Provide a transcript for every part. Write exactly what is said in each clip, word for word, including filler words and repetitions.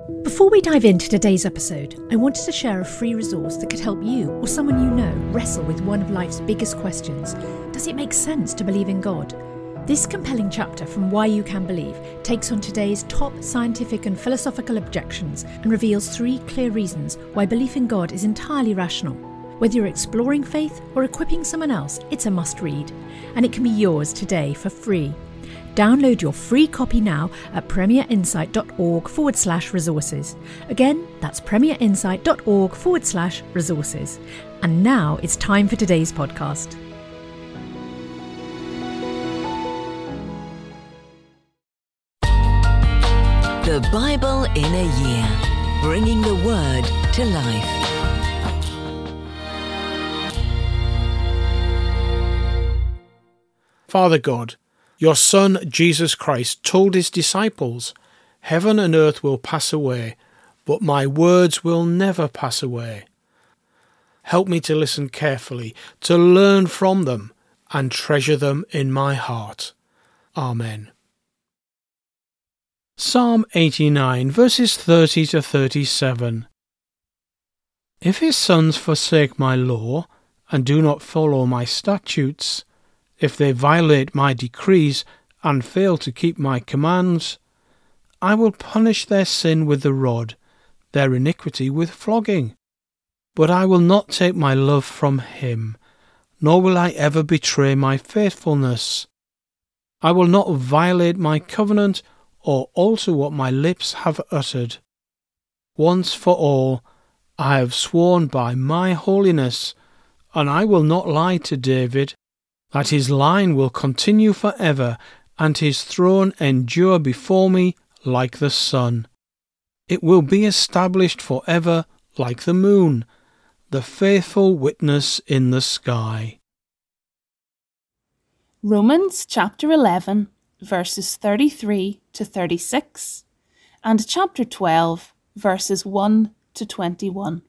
Before we dive into today's episode, I wanted to share a free resource that could help you or someone you know wrestle with one of life's biggest questions. Does it make sense to believe in God? This compelling chapter from Why You Can Believe takes on today's top scientific and philosophical objections and reveals three clear reasons why belief in God is entirely rational. Whether you're exploring faith or equipping someone else, it's a must-read, and it can be yours today for free. Download your free copy now at premierinsight.org forward slash resources. Again, that's premierinsight.org forward slash resources. And now it's time for today's podcast. The Bible in a Year, bringing the Word to life. Father God, your Son, Jesus Christ, told his disciples, "Heaven and earth will pass away, but my words will never pass away." Help me to listen carefully, to learn from them, and treasure them in my heart. Amen. Psalm eighty-nine, verses thirty to thirty-seven. If his sons forsake my law, and do not follow my statutes, if they violate my decrees and fail to keep my commands, I will punish their sin with the rod, their iniquity with flogging. But I will not take my love from him, nor will I ever betray my faithfulness. I will not violate my covenant or alter what my lips have uttered. Once for all, I have sworn by my holiness, and I will not lie to David, that his line will continue forever, and his throne endure before me like the sun. It will be established forever like the moon, the faithful witness in the sky. Romans chapter eleven, verses thirty-three to thirty-six, and chapter twelve, verses one to twenty-one.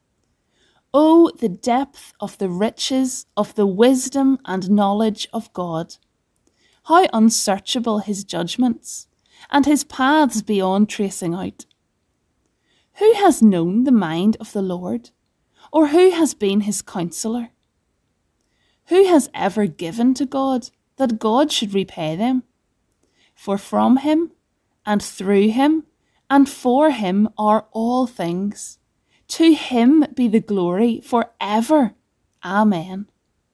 Oh, the depth of the riches of the wisdom and knowledge of God! How unsearchable his judgments, and his paths beyond tracing out! Who has known the mind of the Lord, or who has been his counsellor? Who has ever given to God, that God should repay them? For from him, and through him, and for him are all things. To him be the glory for ever. Amen.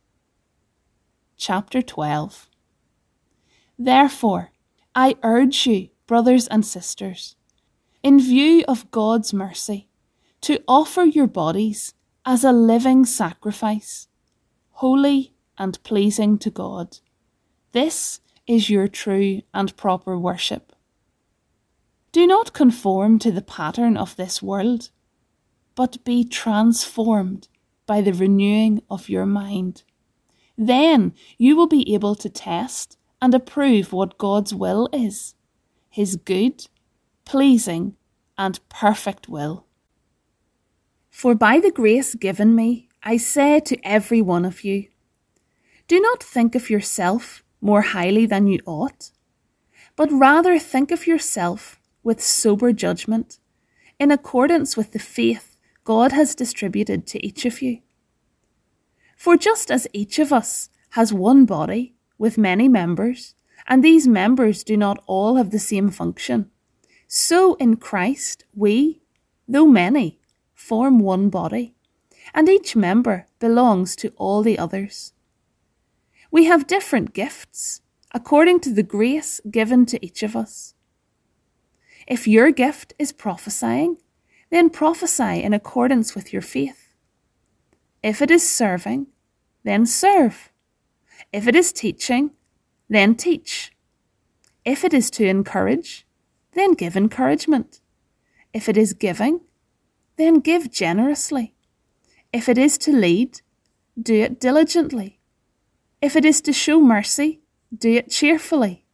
Chapter twelve. Therefore, I urge you, brothers and sisters, in view of God's mercy, to offer your bodies as a living sacrifice, holy and pleasing to God. This is your true and proper worship. Do not conform to the pattern of this world, but be transformed by the renewing of your mind. Then you will be able to test and approve what God's will is, his good, pleasing, and perfect will. For by the grace given me, I say to every one of you, do not think of yourself more highly than you ought, but rather think of yourself with sober judgment, in accordance with the faith God has distributed to each of you. For just as each of us has one body with many members, and these members do not all have the same function, so in Christ we, though many, form one body, and each member belongs to all the others. We have different gifts, according to the grace given to each of us. If your gift is prophesying, then prophesy in accordance with your faith. If it is serving, then serve. If it is teaching, then teach. If it is to encourage, then give encouragement. If it is giving, then give generously. If it is to lead, do it diligently. If it is to show mercy, do it cheerfully.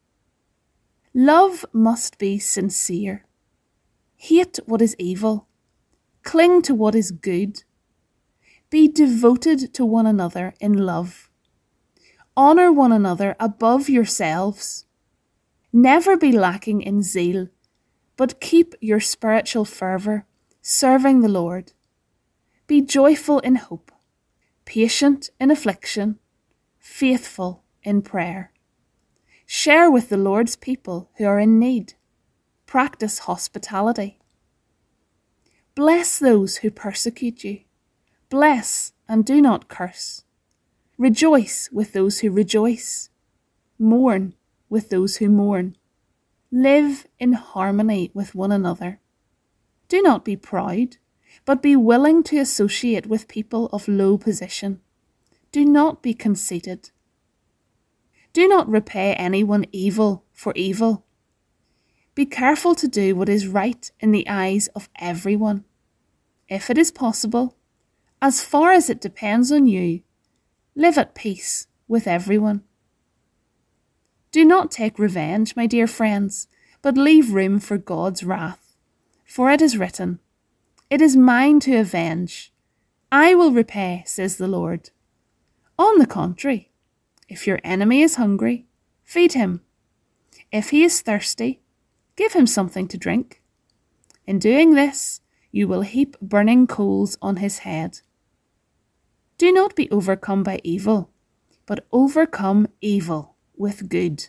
Love must be sincere. Hate what is evil. Cling to what is good. Be devoted to one another in love. Honour one another above yourselves. Never be lacking in zeal, but keep your spiritual fervour, serving the Lord. Be joyful in hope, patient in affliction, faithful in prayer. Share with the Lord's people who are in need. Practice hospitality. Bless those who persecute you. Bless and do not curse. Rejoice with those who rejoice. Mourn with those who mourn. Live in harmony with one another. Do not be proud, but be willing to associate with people of low position. Do not be conceited. Do not repay anyone evil for evil. Be careful to do what is right in the eyes of everyone. If it is possible, as far as it depends on you, live at peace with everyone. Do not take revenge, my dear friends, but leave room for God's wrath. For it is written, "It is mine to avenge. I will repay, says the Lord." On the contrary, if your enemy is hungry, feed him. If he is thirsty, give him something to drink. In doing this, you will heap burning coals on his head. Do not be overcome by evil, but overcome evil with good.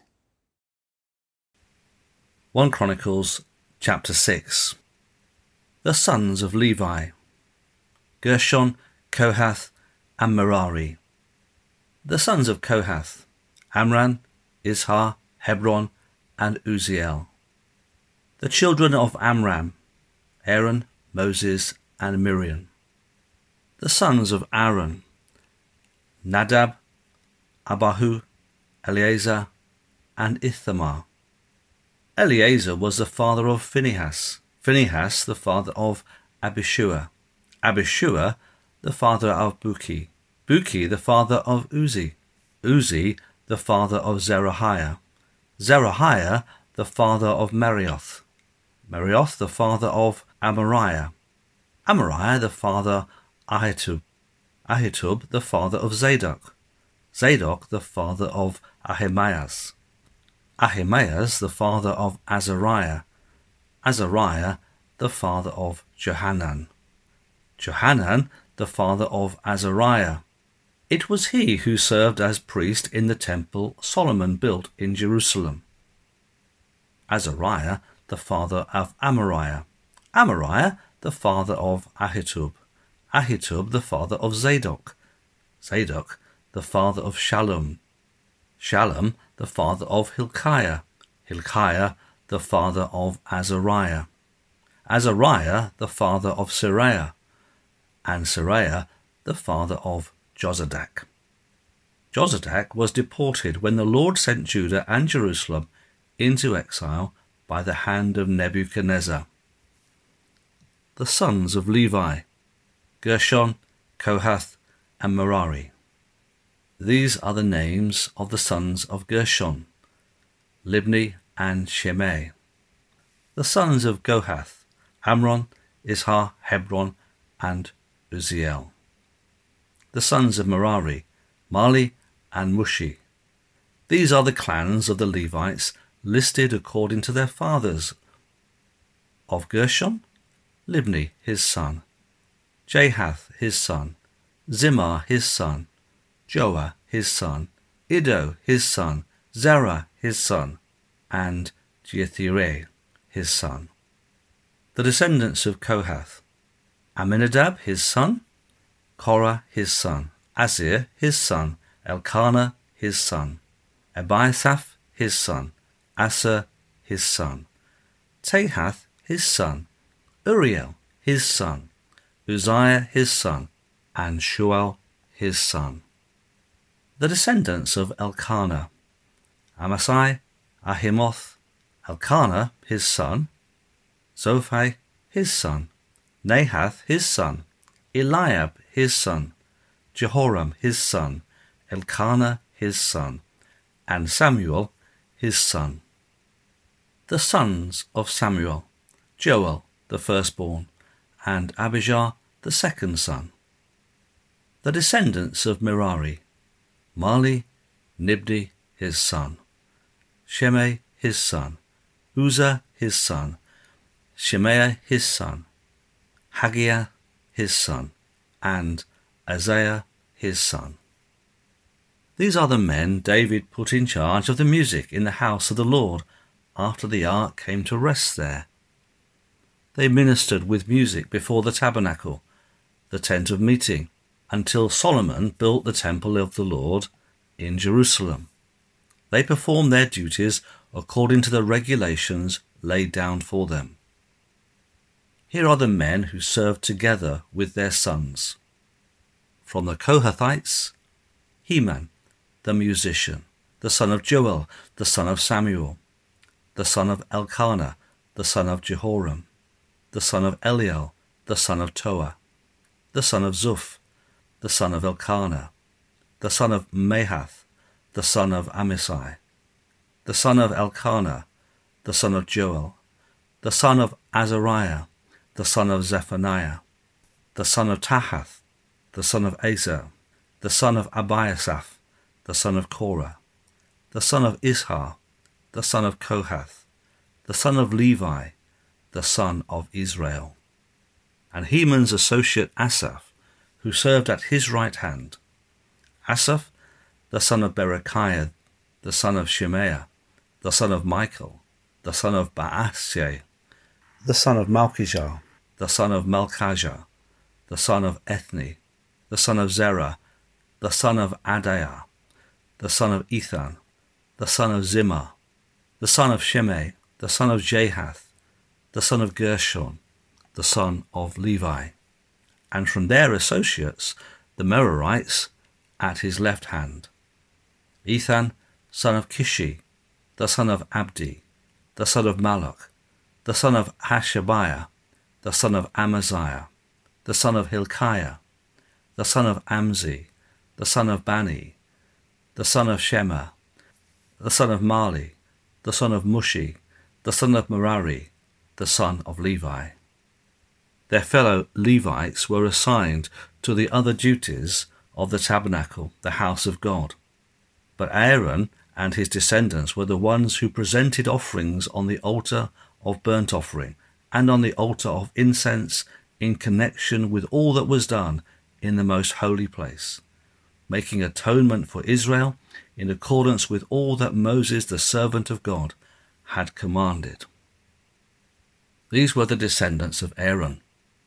First Chronicles chapter six. The sons of Levi: Gershon, Kohath, and Merari. The sons of Kohath: Amram, Izhar, Hebron, and Uzziel. The children of Amram: Aaron, Moses, and Miriam. The sons of Aaron: Nadab, Abihu, Eleazar, and Ithamar. Eleazar was the father of Phinehas, Phinehas the father of Abishua, Abishua the father of Buki, Buki the father of Uzi, Uzi the father of Zerahiah, Zerahiah the father of Marioth, Marioth the father of Amariah, Amariah the father of Ahitub, Ahitub the father of Zadok, Zadok the father of Ahimaaz, Ahimaaz the father of Azariah, Azariah the father of Johanan, Johanan the father of Azariah. It was he who served as priest in the temple Solomon built in Jerusalem. Azariah the father of Amariah, Amariah the father of Ahitub, Ahitub the father of Zadok, Zadok the father of Shallum, Shallum the father of Hilkiah, Hilkiah the father of Azariah, Azariah the father of Seraiah, and Seraiah the father of Jozadak. Jozadak was deported when the Lord sent Judah and Jerusalem into exile by the hand of Nebuchadnezzar. The sons of Levi: Gershon, Kohath, and Merari. These are the names of the sons of Gershon: Libni and Shimei. The sons of Kohath: Amram, Izhar, Hebron, and Uzziel. The sons of Merari: Mahli and Mushi. These are the clans of the Levites listed according to their fathers. Of Gershon: Libni his son, Jahath his son, Zimmah his son, Joah his son, Iddo his son, Zerah his son, and Jethireh his son. The descendants of Kohath: Aminadab his son, Korah his son, Azir his son, Elkanah his son, Abiathaph his son, Asa his son, Tahath his son, Uriel his son, Uzziah his son, and Shual his son. The descendants of Elkanah: Amasai, Ahimoth, Elkanah his son, Zophai his son, Nahath his son, Eliab his son, Jehoram his son, Elkanah his son, and Samuel his son. The sons of Samuel: Joel the firstborn, and Abijah the second son. The descendants of Merari: Mahli, Nibni his son, Shimei his son, Uzzah his son, Shemaiah his son, Haggiah his son, and Isaiah his son. These are the men David put in charge of the music in the house of the Lord after the ark came to rest there. They ministered with music before the tabernacle, the tent of meeting, until Solomon built the temple of the Lord in Jerusalem. They performed their duties according to the regulations laid down for them. Here are the men who served together with their sons. From the Kohathites, Heman, the musician, the son of Joel, the son of Samuel, the son of Elkanah, the son of Jehoram, the son of Eliel, the son of Toah, the son of Zuph, the son of Elkanah, the son of Mahath, the son of Amasai, the son of Elkanah, the son of Joel, the son of Azariah, the son of Zephaniah, the son of Tahath, the son of Azer, the son of Abiasaph, the son of Korah, the son of Ishar, the son of Kohath, the son of Levi, the son of Israel, and Heman's associate Asaph, who served at his right hand. Asaph, the son of Berechiah, the son of Shemaiah, the son of Michael, the son of Baashiah, the son of Malchijah, the son of Malchijah, the son of Ethni, the son of Zerah, the son of Adaiah, the son of Ethan, the son of Zimmah, the son of Shimei, the son of Jahath, the son of Gershon, the son of Levi, and from their associates, the Merarites, at his left hand. Ethan, son of Kishi, the son of Abdi, the son of Malach, the son of Hashabiah, the son of Amaziah, the son of Hilkiah, the son of Amzi, the son of Bani, the son of Shema, the son of Mali, the son of Mushi, the son of Merari, the son of Levi. Their fellow Levites were assigned to the other duties of the tabernacle, the house of God. But Aaron and his descendants were the ones who presented offerings on the altar of burnt offering and on the altar of incense in connection with all that was done in the most holy place, making atonement for Israel in accordance with all that Moses, the servant of God, had commanded. These were the descendants of Aaron: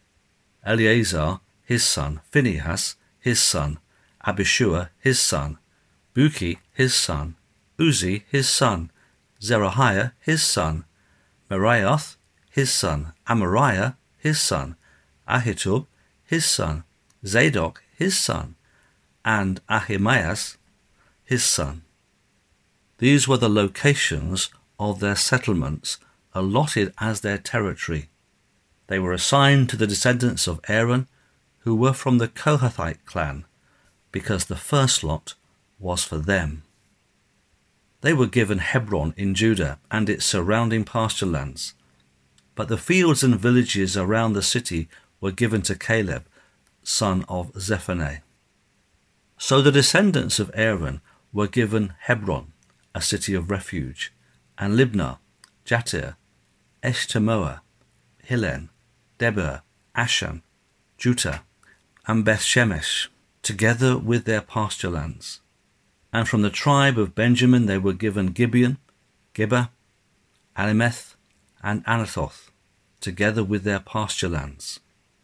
Eleazar, his son, Phinehas, his son, Abishua, his son, Buki, his son, Uzi, his son, Zerahiah, his son, Meraioth, his son, Amariah, his son, Ahitub, his son, Zadok, his son, and Ahimaaz, his son. These were the locations of their settlements allotted as their territory. They were assigned to the descendants of Aaron, who were from the Kohathite clan, because the first lot was for them. They were given Hebron in Judah and its surrounding pasture lands, but the fields and villages around the city were given to Caleb, son of Zephaniah. So the descendants of Aaron were given Hebron, a city of refuge, and Libnah, Jattir, Eshtemoa, Hilen, Debir, Ashan, Juttah, and Bethshemesh, together with their pasture lands. And from the tribe of Benjamin they were given Gibeon, Geba, Alimeth, and Anathoth, together with their pasture lands.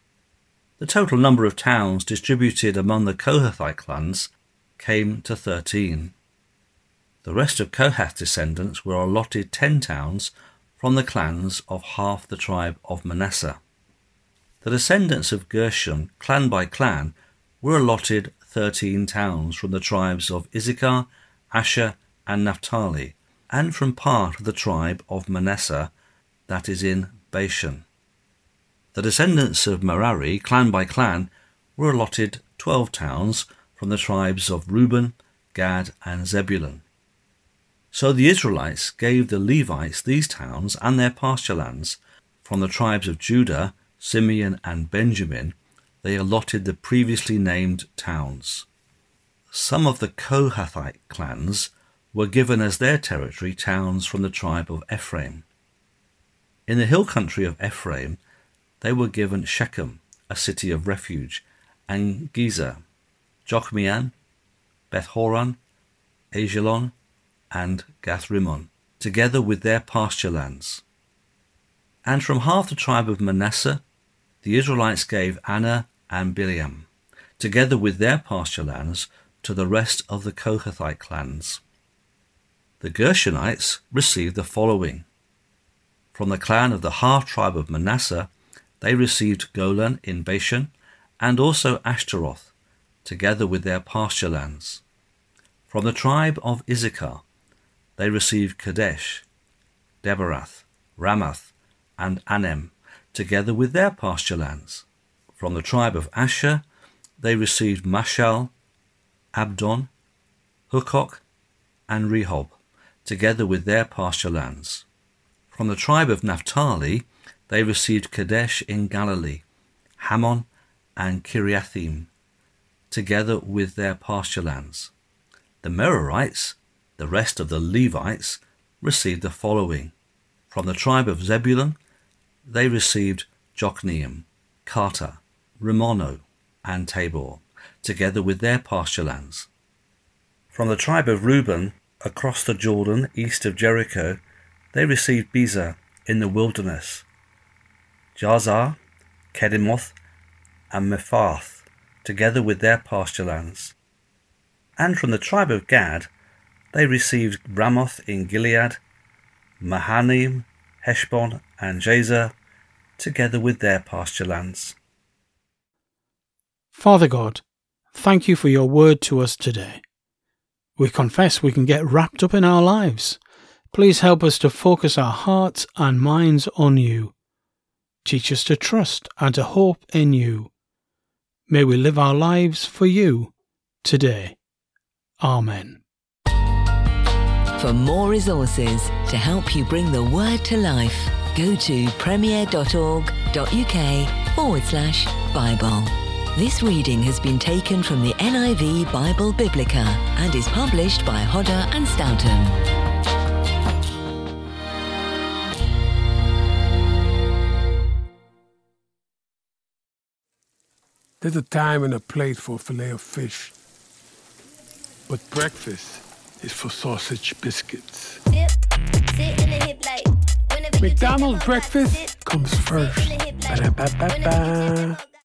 The total number of towns distributed among the Kohathite clans came to thirteen. The rest of Kohath's descendants were allotted ten towns from the clans of half the tribe of Manasseh. The descendants of Gershon, clan by clan, were allotted thirteen towns from the tribes of Issachar, Asher, and Naphtali, and from part of the tribe of Manasseh that is in Bashan. The descendants of Merari, clan by clan, were allotted twelve towns from the tribes of Reuben, Gad, and Zebulun. So the Israelites gave the Levites these towns and their pasture lands. From the tribes of Judah, Simeon, and Benjamin, they allotted the previously named towns. Some of the Kohathite clans were given as their territory towns from the tribe of Ephraim. In the hill country of Ephraim, they were given Shechem, a city of refuge, and Gezer, Jokmeam, Beth-horon, Aijalon, and Gath-rimmon, together with their pasture lands. And from half the tribe of Manasseh, the Israelites gave Anna and Bileam, together with their pasture lands, to the rest of the Kohathite clans. The Gershonites received the following. From the clan of the half-tribe of Manasseh, they received Golan in Bashan, and also Ashtaroth, together with their pasture lands. From the tribe of Issachar, they received Kadesh, Debarath, Ramath, and Anem, together with their pasture lands. From the tribe of Asher, they received Mashal, Abdon, Hukok, and Rehob, together with their pasture lands. From the tribe of Naphtali, they received Kadesh in Galilee, Hammon, and Kiriathim, together with their pasture lands. The Merarites, the rest of the Levites, received the following. From the tribe of Zebulun, they received Jokneam, Karta, Rimono, and Tabor, together with their pasture lands. From the tribe of Reuben, across the Jordan, east of Jericho, they received Bezer in the wilderness, Jazer, Kedemoth, and Mephaath, together with their pasture lands. And from the tribe of Gad, they received Ramoth in Gilead, Mahanaim, Heshbon, and Jazer, together with their pasture lands. Father God, thank you for your word to us today. We confess we can get wrapped up in our lives. Please help us to focus our hearts and minds on you. Teach us to trust and to hope in you. May we live our lives for you today. Amen. For more resources to help you bring the word to life, go to premier.org.uk forward slash Bible. This reading has been taken from the N I V Bible Biblica and is published by Hodder and Stoughton. There's a time and a place for filet of fish, but breakfast is for sausage biscuits. McDonald's breakfast comes first. Ba-da-ba-ba-ba.